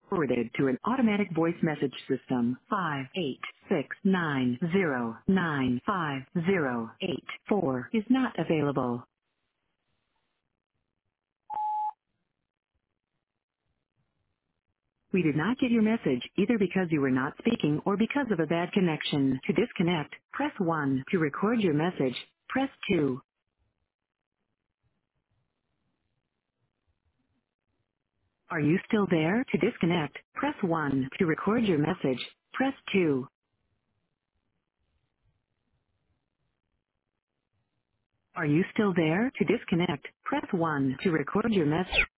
Forwarded to an automatic voice message system. 586909508 is not available. We did not get your message either because you were not speaking or because of a bad connection. To disconnect, press 1. To record your message, press 2. Are you still there? To disconnect, press 1. To record your message, press 2. Are you still there? To disconnect, press 1. To record your message.